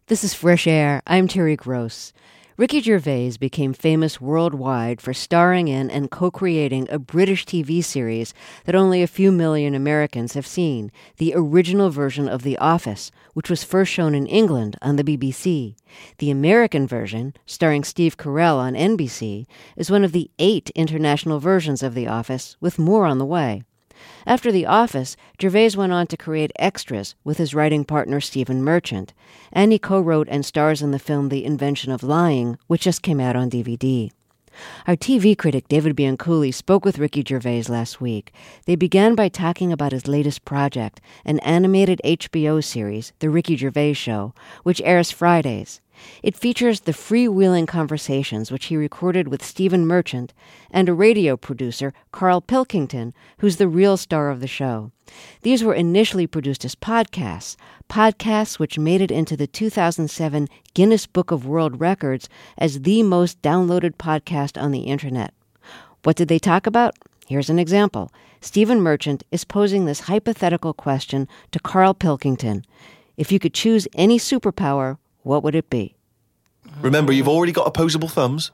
This is Fresh Air. I'm Terry Gross. Ricky Gervais became famous worldwide for starring in and co-creating a British TV series that only a few million Americans have seen, the original version of The Office, which was first shown in England on the BBC. The American version, starring Steve Carell on NBC, is one of the 8 international versions of The Office, with more on the way. After The Office, Gervais went on to create Extras with his writing partner Stephen Merchant, and he co-wrote and stars in the film The Invention of Lying, which just came out on DVD. Our TV critic David Bianculli spoke with Ricky Gervais last week. They began by talking about his latest project, an animated HBO series, The Ricky Gervais Show, which airs Fridays. It features the freewheeling conversations which he recorded with Stephen Merchant and a radio producer, Carl Pilkington, who's the real star of the show. These were initially produced as podcasts which made it into the 2007 Guinness Book of World Records as the most downloaded podcast on the internet. What did they talk about? Here's an example. Stephen Merchant is posing this hypothetical question to Carl Pilkington. If you could choose any superpower, what would it be? Remember, you've already got opposable thumbs.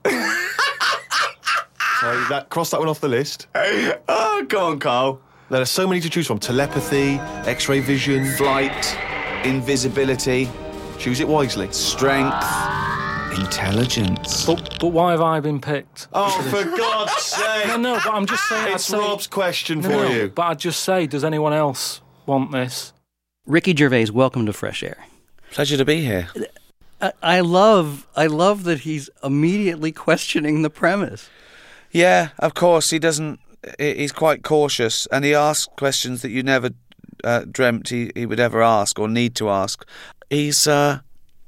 So cross that one off the list. Oh, go on, Carl. There are so many to choose from. Telepathy, X-ray vision, Flight, invisibility, choose it wisely. strength, intelligence. But why have I been picked? Oh, for God's sake. No, but I'm just saying... It's Rob's question for No, you. but I'd just say, does anyone else want this? Ricky Gervais, welcome to Fresh Air. Pleasure to be here. I love that he's immediately questioning the premise. Yeah, of course, he's quite cautious, and he asks questions that you never dreamt he would ever ask or need to ask. He hasn't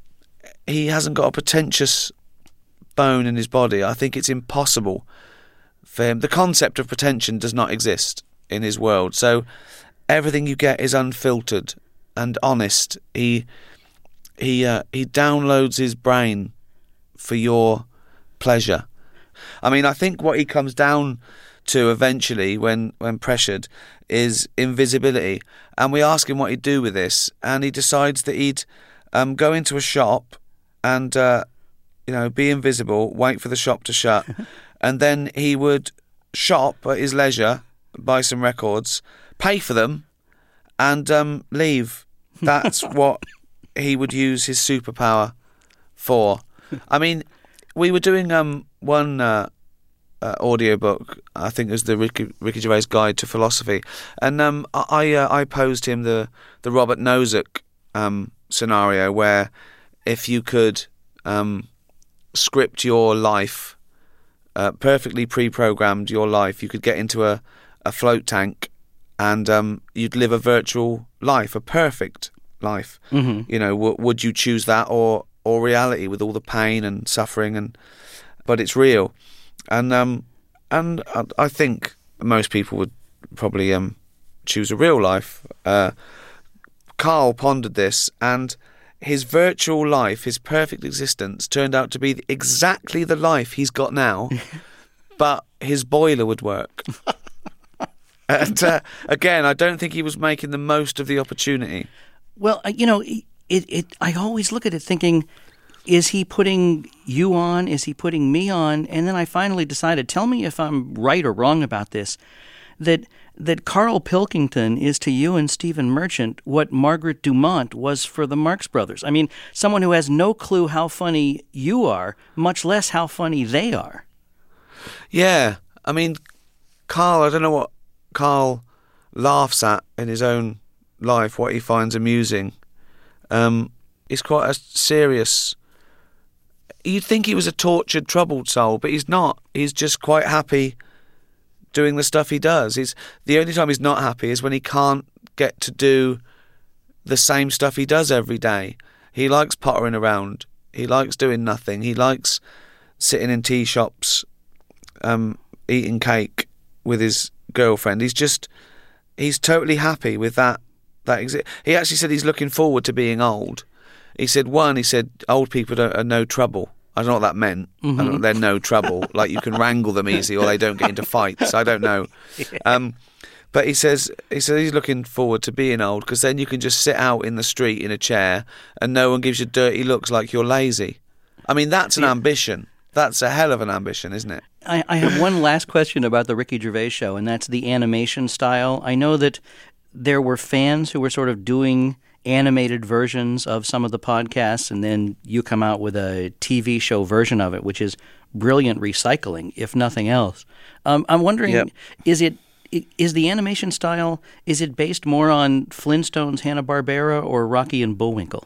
got a pretentious bone in his body. I think it's impossible for him. The concept of pretension does not exist in his world, so everything you get is unfiltered and honest. He downloads his brain for your pleasure. I mean, I think what he comes down to eventually when pressured is invisibility. And we ask him what he'd do with this, and he decides that he'd go into a shop and be invisible, wait for the shop to shut, and then he would shop at his leisure, buy some records, pay for them, and leave. That's what he would use his superpower for. I mean, we were doing one audiobook, I think it was the Ricky Gervais Guide to Philosophy, and I posed him the Robert Nozick scenario, where if you could script your life, perfectly pre-programmed your life, you could get into a float tank and you'd live a virtual life, a perfect life. Mm-hmm. Would you choose that or reality with all the pain and suffering? But it's real, and I think most people would probably choose a real life. Carl pondered this, and his virtual life, his perfect existence, turned out to be exactly the life he's got now, but his boiler would work. And again, I don't think he was making the most of the opportunity. Well, I always look at it thinking, is he putting you on? Is he putting me on? And then I finally decided, tell me if I'm right or wrong about this, that Carl Pilkington is to you and Stephen Merchant what Margaret Dumont was for the Marx Brothers. I mean, someone who has no clue how funny you are, much less how funny they are. Yeah. I mean, Carl, I don't know what Carl laughs at in his own life, what he finds amusing. He's quite a serious... You'd think he was a tortured, troubled soul, but he's not. He's just quite happy doing the stuff he does. The only time he's not happy is when he can't get to do the same stuff he does every day. He likes pottering around. He likes doing nothing. He likes sitting in tea shops, eating cake with his girlfriend. He's totally happy with that. He actually said he's looking forward to being old. He said old people are no trouble. I don't know what that meant. Mm-hmm. I don't know, they're no trouble. Like you can wrangle them easy, or they don't get into fights. I don't know. But he says he's looking forward to being old because then you can just sit out in the street in a chair and no one gives you dirty looks like you're lazy. I mean, that's an ambition. That's a hell of an ambition, isn't it? I have one last question about the Ricky Gervais show, and that's the animation style. I know that there were fans who were sort of doing animated versions of some of the podcasts, and then you come out with a TV show version of it, which is brilliant recycling, if nothing else. I'm wondering, is the animation style, is it based more on Flintstones, Hanna-Barbera, or Rocky and Bullwinkle?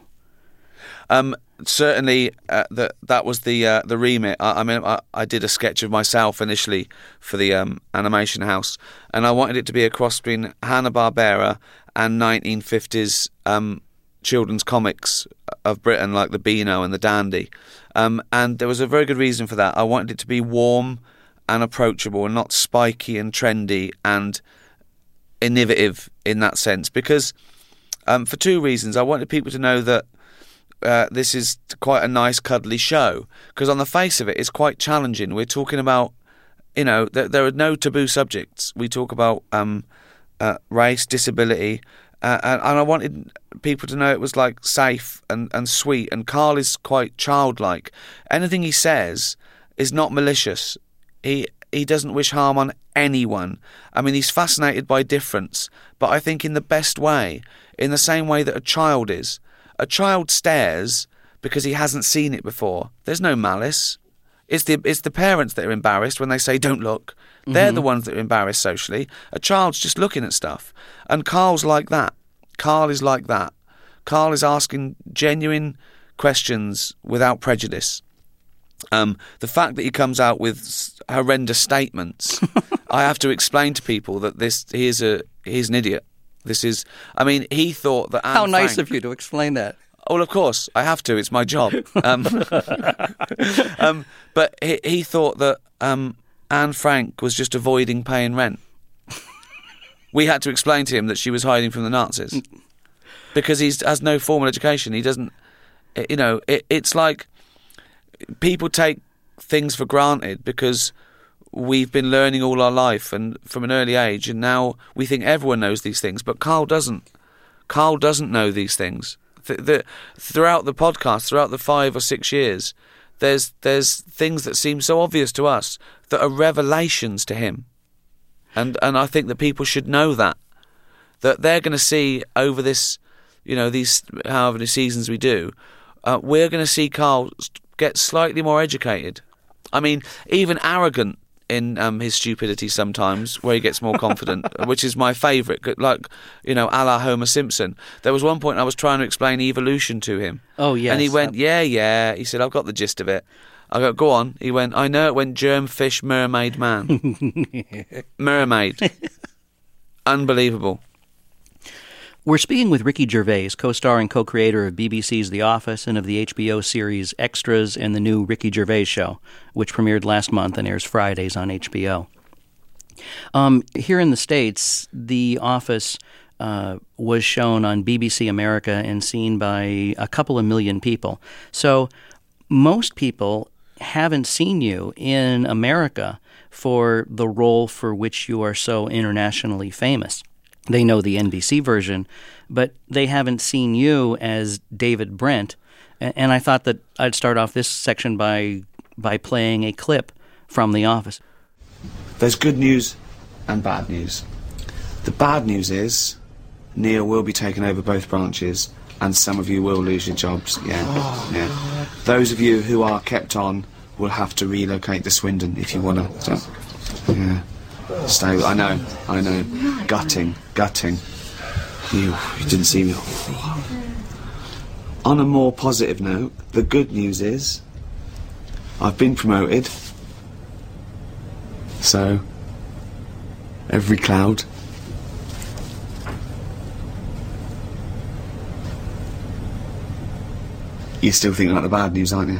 Certainly, that was the remit. I did a sketch of myself initially for the animation house, and I wanted it to be a cross between Hanna-Barbera and 1950s children's comics of Britain, like the Beano and the Dandy. And there was a very good reason for that. I wanted it to be warm and approachable and not spiky and trendy and innovative in that sense, because for two reasons. I wanted people to know that this is quite a nice, cuddly show, because on the face of it, it's quite challenging. We're talking about, there are no taboo subjects. We talk about race, disability, and I wanted people to know it was like safe and sweet. And Carl is quite childlike. Anything he says is not malicious. He doesn't wish harm on anyone. I mean, he's fascinated by difference, but I think in the best way, in the same way that a child is. A child stares because he hasn't seen it before. There's no malice. It's the parents that are embarrassed when they say, don't look. They're the ones that are embarrassed socially. A child's just looking at stuff. And Carl's like that. Carl is like that. Carl is asking genuine questions without prejudice. The fact that he comes out with horrendous statements, I have to explain to people that he's an idiot. He thought that Anne How nice Frank, of you to explain that. well, of course, I have to. It's my job. But he thought that Anne Frank was just avoiding paying rent. We had to explain to him that she was hiding from the Nazis because he has no formal education. He doesn't, it's like people take things for granted because we've been learning all our life and from an early age, and now we think everyone knows these things, but Carl doesn't. Carl doesn't know these things. Throughout the podcast, throughout the 5 or 6 years, there's things that seem so obvious to us that are revelations to him. And I think that people should know that they're going to see over this, these however many seasons we do, we're going to see Carl get slightly more educated. I mean, even arrogant in his stupidity sometimes, where he gets more confident, which is my favourite, like, a la Homer Simpson. There was one point I was trying to explain evolution to him. Oh, yes. And he went, yeah. He said, I've got the gist of it. I go, go on. He went, I know it went germ, fish, mermaid, man. Mermaid. Unbelievable. We're speaking with Ricky Gervais, co-star and co-creator of BBC's The Office and of the HBO series Extras and the new Ricky Gervais Show, which premiered last month and airs Fridays on HBO. Here in the States, The Office was shown on BBC America and seen by a couple of million people. So most people haven't seen you in America for the role for which you are so internationally famous. They know the NBC version, but they haven't seen you as David Brent. And I thought that I'd start off this section by playing a clip from The Office. There's good news and bad news. The bad news is Neil will be taking over both branches and some of you will lose your jobs. Yeah. Those of you who are kept on will have to relocate to Swindon if you want to. Yeah. Stay. I know. Gutting. You didn't see me. On a more positive note, the good news is I've been promoted. So, every cloud. You're still thinking about the bad news, aren't you?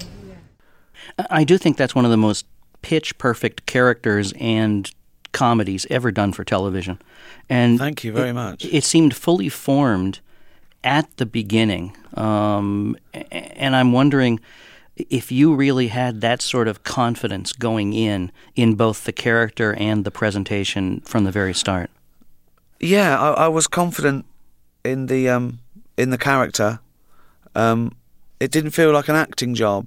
I do think that's one of the most pitch-perfect characters and comedies ever done for television. And thank you very much. It seemed fully formed at the beginning. And I'm wondering if you really had that sort of confidence going in both the character and the presentation from the very start. Yeah, I was confident in the character. It didn't feel like an acting job.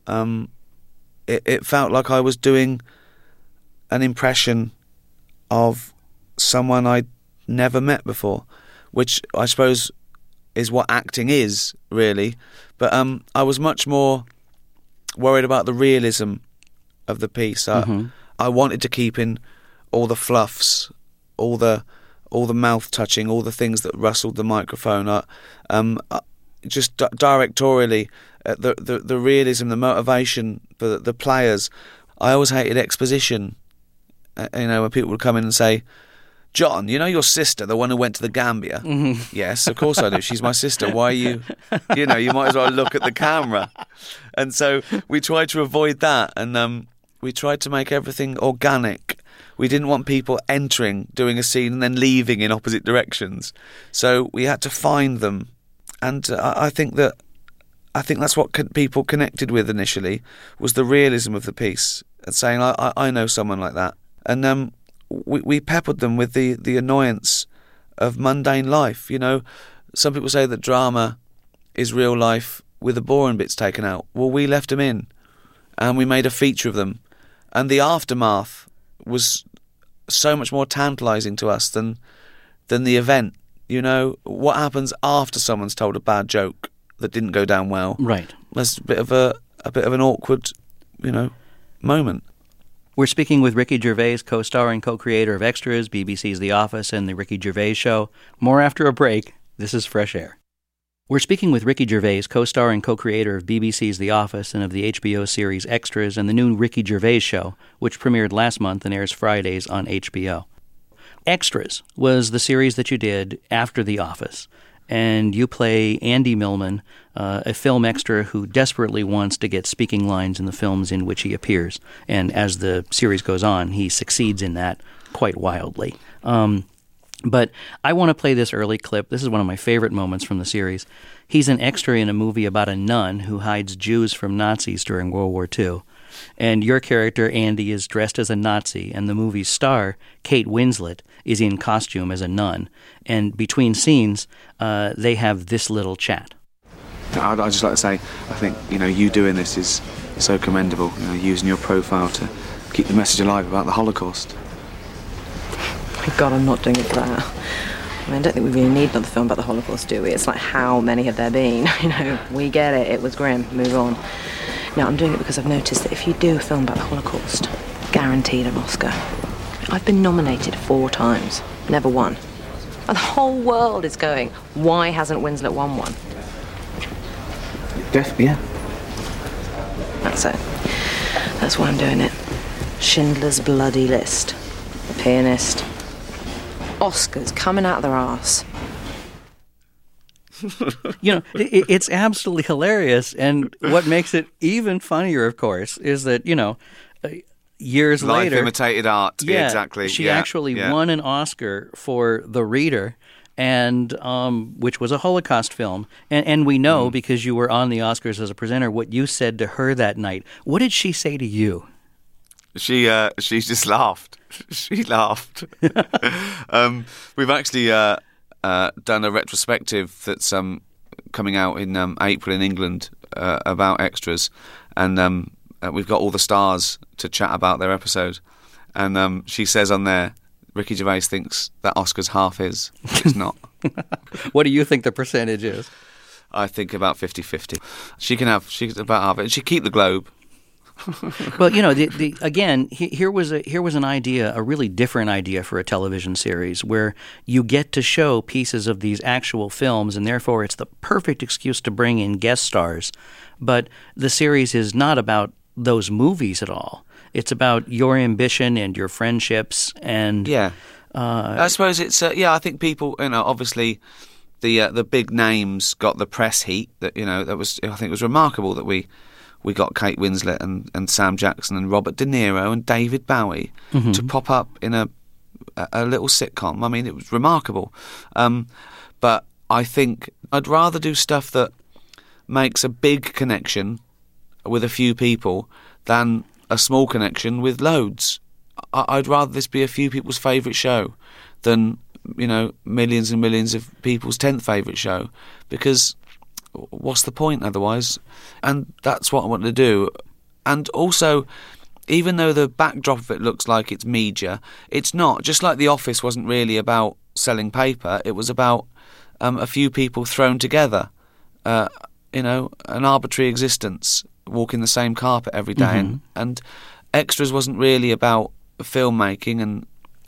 It felt like I was doing an impression of someone I'd never met before, which I suppose is what acting is, really. But I was much more worried about the realism of the piece. I wanted to keep in all the fluffs, all the mouth touching, all the things that rustled the microphone. Just directorially, the realism, the motivation for the players. I always hated exposition. When people would come in and say, "John, you know your sister, the one who went to the Gambia?" Yes, of course I do. She's my sister. Why are you? You might as well look at the camera. And so we tried to avoid that, and we tried to make everything organic. We didn't want people entering, doing a scene, and then leaving in opposite directions. So we had to find them, and I think that's what people connected with initially, was the realism of the piece, and saying, "I know someone like that." And we peppered them with the annoyance of mundane life. Some people say that drama is real life with the boring bits taken out. Well, we left them in, and we made a feature of them, and the aftermath was so much more tantalising to us than the event. What happens after someone's told a bad joke that didn't go down well? Right. That's a bit of an awkward, moment. We're speaking with Ricky Gervais, co-star and co-creator of Extras, BBC's The Office, and The Ricky Gervais Show. More after a break. This is Fresh Air. We're speaking with Ricky Gervais, co-star and co-creator of BBC's The Office and of the HBO series Extras and the new Ricky Gervais Show, which premiered last month and airs Fridays on HBO. Extras was the series that you did after The Office, and you play Andy Millman, a film extra who desperately wants to get speaking lines in the films in which he appears. And as the series goes on, he succeeds in that quite wildly. But I want to play this early clip. This is one of my favorite moments from the series. He's an extra in a movie about a nun who hides Jews from Nazis during World War II. And your character, Andy, is dressed as a Nazi, and the movie's star, Kate Winslet, is in costume as a nun. And between scenes, they have this little chat. I'd just like to say, I think, you doing this is so commendable, using your profile to keep the message alive about the Holocaust. God, I'm not doing it for that. I don't think we really need another film about the Holocaust, do we? It's like, how many have there been? We get it, it was grim, move on. No, I'm doing it because I've noticed that if you do a film about the Holocaust, guaranteed an Oscar. I've been nominated 4 times, never won. And the whole world is going, why hasn't Winslet won one? Yeah. That's it. That's why I'm doing it. Schindler's Bloody List. Pianist. Oscars coming out of their arse. It's absolutely hilarious, and what makes it even funnier, of course, is that, years later... Life imitated art, yeah, exactly. She actually won an Oscar for The Reader, and which was a Holocaust film. And we know, because you were on the Oscars as a presenter, what you said to her that night. What did she say to you? She just laughed. She laughed. We've actually done a retrospective that's coming out in April in England about Extras, and we've got all the stars to chat about their episode. And she says on there, Ricky Gervais thinks that Oscar's half his. It's not. What do you think the percentage is? I think about 50-50. She's about half it. She'd keep the Globe. Well, again, here was an idea, a really different idea for a television series, where you get to show pieces of these actual films, and therefore it's the perfect excuse to bring in guest stars. But the series is not about those movies at all. It's about your ambition and your friendships, and I suppose it's I think people, obviously the big names got the press heat that that was, I think it was remarkable that we got Kate Winslet and Sam Jackson and Robert De Niro and David Bowie to pop up in a little sitcom. I mean, it was remarkable. But I think I'd rather do stuff that makes a big connection with a few people than a small connection with loads. I'd rather this be a few people's favourite show than millions and millions of people's 10th favourite show, because what's the point otherwise? And that's what I want to do. And also, even though the backdrop of it looks like it's media, it's not. Just like The Office wasn't really about selling paper, it was about a few people thrown together, an arbitrary existence, walking the same carpet every day. And Extras wasn't really about filmmaking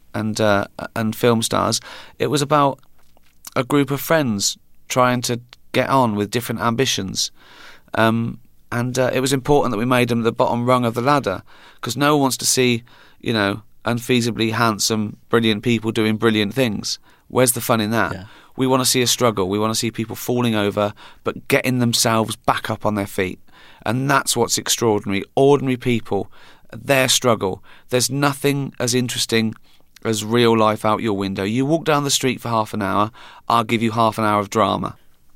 and film stars. It was about a group of friends trying to get on with different ambitions. And it was important that we made them the bottom rung of the ladder, because no one wants to see, unfeasibly handsome, brilliant people doing brilliant things. Where's the fun in that? Yeah. We want to see a struggle. We want to see people falling over but getting themselves back up on their feet. And that's what's extraordinary. Ordinary people, their struggle. There's nothing as interesting as real life out your window. You walk down the street for half an hour, I'll give you half an hour of drama.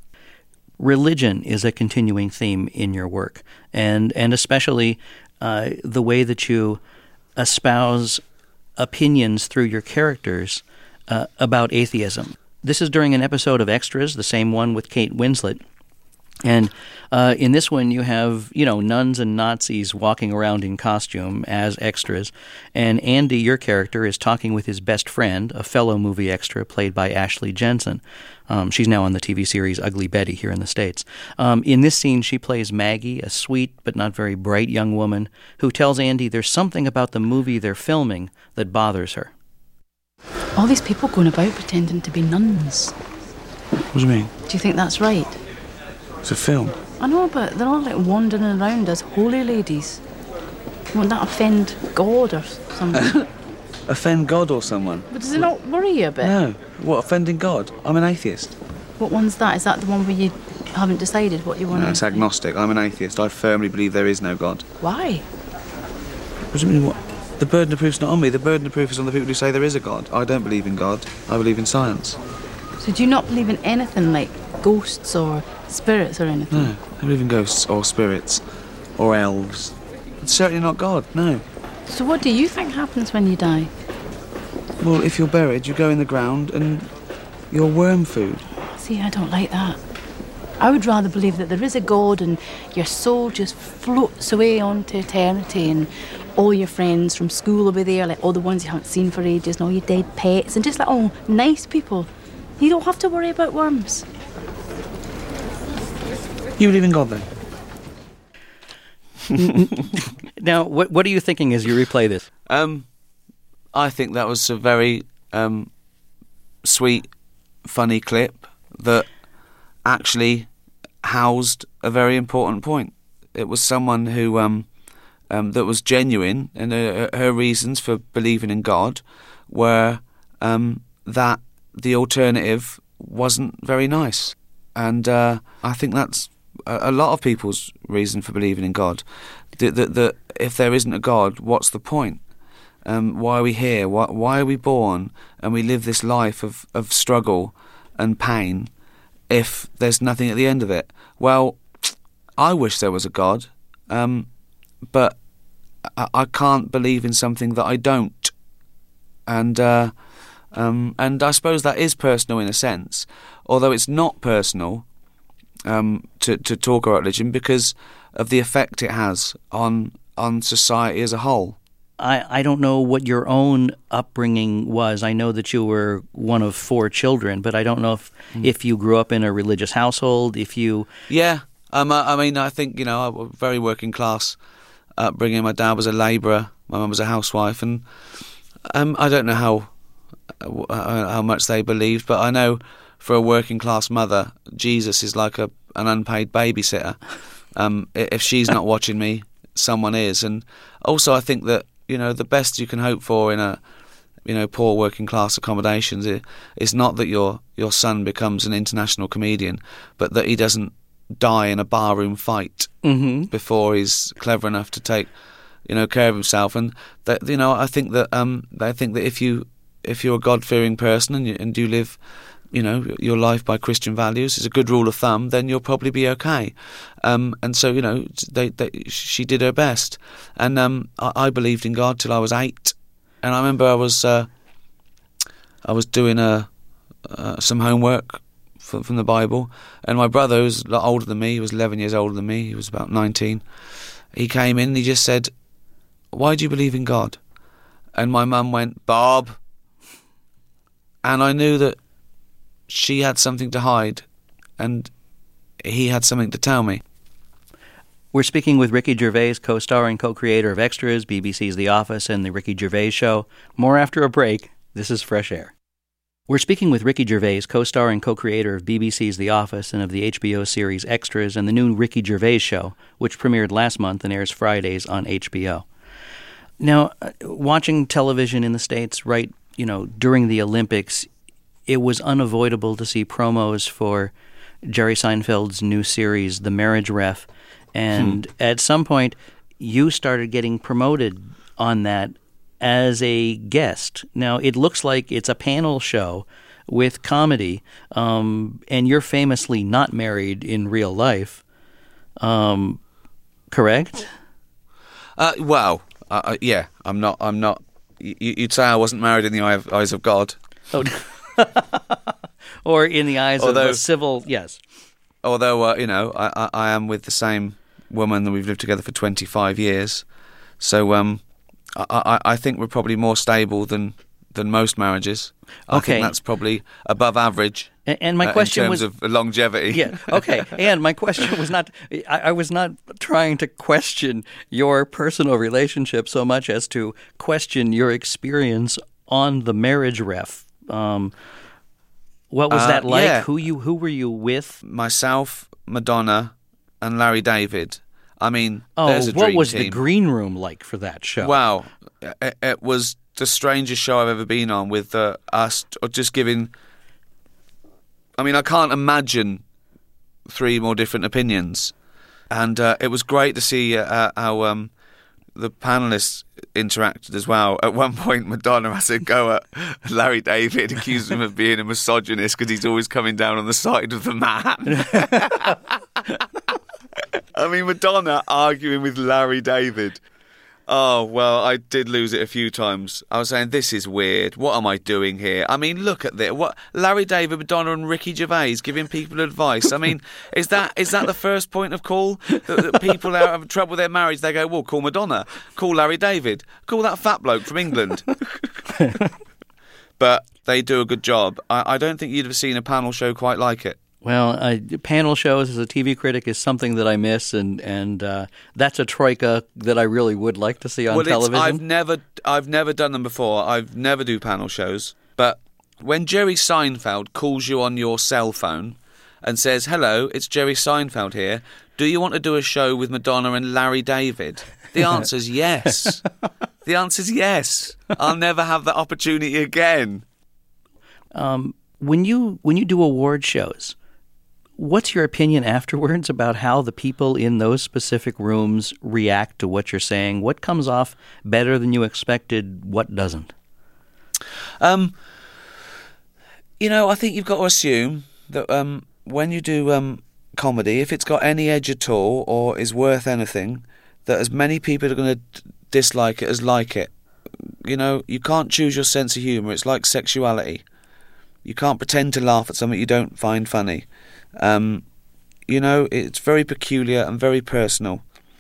Religion is a continuing theme in your work, and especially the way that you espouse opinions through your characters about atheism. This is during an episode of Extras, the same one with Kate Winslet. And in this one, you have, nuns and Nazis walking around in costume as extras. And Andy, your character, is talking with his best friend, a fellow movie extra played by Ashley Jensen. She's now on the TV series Ugly Betty here in the States. In this scene, she plays Maggie, a sweet but not very bright young woman who tells Andy there's something about the movie they're filming that bothers her. All these people going about pretending to be nuns. What do you mean? Do you think that's right? It's a film. I know, but they're all like wandering around as holy ladies. Won't that offend God or something? Offend God or someone? But does it not worry you a bit? No. What, offending God? I'm an atheist. What one's that? Is that the one where you haven't decided what you want No, to... it's agnostic. I'm an atheist. I firmly believe there is no God. Why? What do you mean, what? The burden of proof's not on me. The burden of proof is on the people who say there is a God. I don't believe in God. I believe in science. So do you not believe in anything like ghosts or spirits or anything? No, I believe in ghosts or spirits or elves. It's certainly not God, no. So what do you think happens when you die? Well, if you're buried, you go in the ground and you're worm food. See, I don't like that. I would rather believe that there is a God and your soul just floats away on to eternity, and all your friends from school will be there, like all the ones you haven't seen for ages, and all your dead pets, and just like all nice people. You don't have to worry about worms. You believe in God, then? Now, what are you thinking as you replay this? I think that was a very sweet, funny clip that actually housed a very important point. It was someone who that was genuine, and her reasons for believing in God were that the alternative wasn't very nice. And I think that's a lot of people's reason for believing in God. That if there isn't a God, what's the point? Why are we here? Why are we born and we live this life of struggle and pain if there's nothing at the end of it? Well, I wish there was a God, but I can't believe in something that I don't. And I suppose that is personal in a sense, although it's not personal to talk about religion because of the effect it has on society as a whole. I don't know what your own upbringing was. I know that you were one of 4 children, but I don't know if you grew up in a religious household, if you... Yeah, I mean, I think, a very working class upbringing. My dad was a labourer, my mum was a housewife, and I don't know how much they believed, but I know for a working class mother, Jesus is like an unpaid babysitter. If she's not watching me, someone is. And also I think that, the best you can hope for in a, poor working class accommodations is not that your son becomes an international comedian, but that he doesn't die in a barroom fight before he's clever enough to take, care of himself. And that, I think that if you're a God-fearing person and you live, your life by Christian values, is a good rule of thumb, then you'll probably be okay. And so, she did her best. And I believed in God till I was 8. And I remember I I was doing some homework from the Bible, and my brother, who was a lot older than me, he was 11 years older than me, he was about 19, he came in and he just said, "Why do you believe in God?" And my mum went, "Bob." And I knew that she had something to hide, and he had something to tell me. We're speaking with Ricky Gervais, co-star and co-creator of Extras, BBC's The Office, and The Ricky Gervais Show. More after a break. This is Fresh Air. We're speaking with Ricky Gervais, co-star and co-creator of BBC's The Office and of the HBO series Extras and the new Ricky Gervais Show, which premiered last month and airs Fridays on HBO. Now, watching television in the States, right, during the Olympics, it was unavoidable to see promos for Jerry Seinfeld's new series, The Marriage Ref, and at some point, you started getting promoted on that as a guest. Now, it looks like it's a panel show with comedy, and you're famously not married in real life, correct? Well, yeah, I'm not. You'd say I wasn't married in the eyes of God. Oh, or in the eyes of the civil, yes. Although, I am with the same woman that we've lived together for 25 years. So I think we're probably more stable than most marriages. I think that's probably above average. And my question in terms of longevity. Yeah, okay. And my question was not, I was not trying to question your personal relationship so much as to question your experience on The Marriage Ref. What was that like? Yeah. Who were you with? Myself, Madonna, and Larry David. I mean, there's a dream what was team. the green room like for that show? Wow, it was the strangest show I've ever been on, with us just giving. I mean, I can't imagine 3 more different opinions, and it was great to see how the panellists interacted as well. At one point, Madonna has a go at Larry David, accused him of being a misogynist because he's always coming down on the side of the man. I mean, Madonna arguing with Larry David. Oh, well, I did lose it a few times. I was saying, this is weird. What am I doing here? I mean, look at this. What, Larry David, Madonna and Ricky Gervais giving people advice. I mean, is that the first point of call? That people are having trouble with their marriage, they go, well, call Madonna, call Larry David, call that fat bloke from England. But they do a good job. I don't think you'd have seen a panel show quite like it. Well, panel shows as a TV critic is something that I miss, and that's a troika that I really would like to see on television. I've never done them before. I've never do panel shows. But when Jerry Seinfeld calls you on your cell phone and says, "Hello, it's Jerry Seinfeld here. Do you want to do a show with Madonna and Larry David?" The answer's yes. The answer's yes. I'll never have that opportunity again. When you do award shows, what's your opinion afterwards about how the people in those specific rooms react to what you're saying? What comes off better than you expected? What doesn't? I think you've got to assume that when you do comedy, if it's got any edge at all or is worth anything, that as many people are going to dislike it as like it. You can't choose your sense of humour. It's like sexuality. You can't pretend to laugh at something you don't find funny. It's very peculiar and very personal.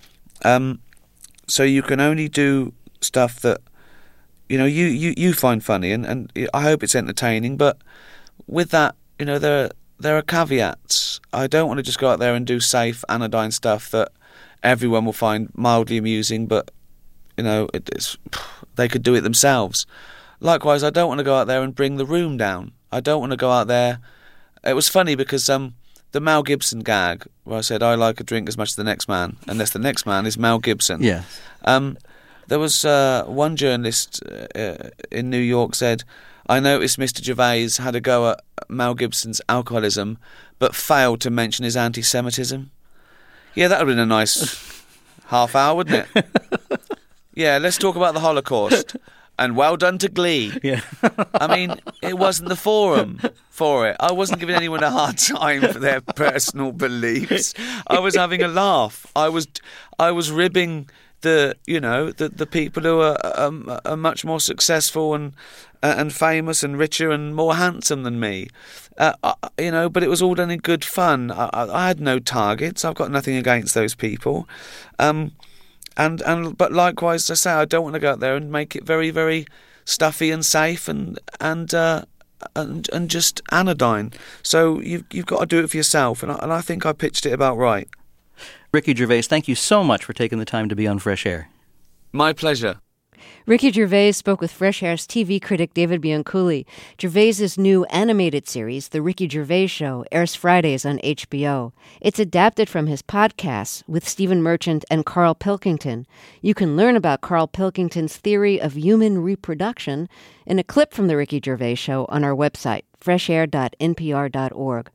So you can only do stuff that, you find funny, and I hope it's entertaining. But with that, there are caveats. I don't want to just go out there and do safe, anodyne stuff that everyone will find mildly amusing, but, they could do it themselves. Likewise, I don't want to go out there and bring the room down. I don't want to go out there. It was funny because the Mel Gibson gag, where I said, I like a drink as much as the next man, unless the next man is Mel Gibson. Yeah. There was one journalist in New York said, I noticed Mr. Gervais had a go at Mel Gibson's alcoholism, but failed to mention his anti-Semitism. Yeah, that would have been a nice half hour, wouldn't it? Yeah, let's talk about the Holocaust. And well done to Glee. Yeah. I mean, it wasn't the forum for it. I wasn't giving anyone a hard time for their personal beliefs. I was having a laugh. I was ribbing the people who are much more successful and and famous and richer and more handsome than me. But it was all done in good fun. I had no targets. I've got nothing against those people. But likewise, I say, I don't want to go out there and make it very, very stuffy and safe and just anodyne. So you've got to do it for yourself, and I think I pitched it about right. Ricky Gervais, thank you so much for taking the time to be on Fresh Air. My pleasure. Ricky Gervais spoke with Fresh Air's TV critic David Bianculli. Gervais's new animated series, The Ricky Gervais Show, airs Fridays on HBO. It's adapted from his podcasts with Stephen Merchant and Carl Pilkington. You can learn about Carl Pilkington's theory of human reproduction in a clip from The Ricky Gervais Show on our website, freshair.npr.org.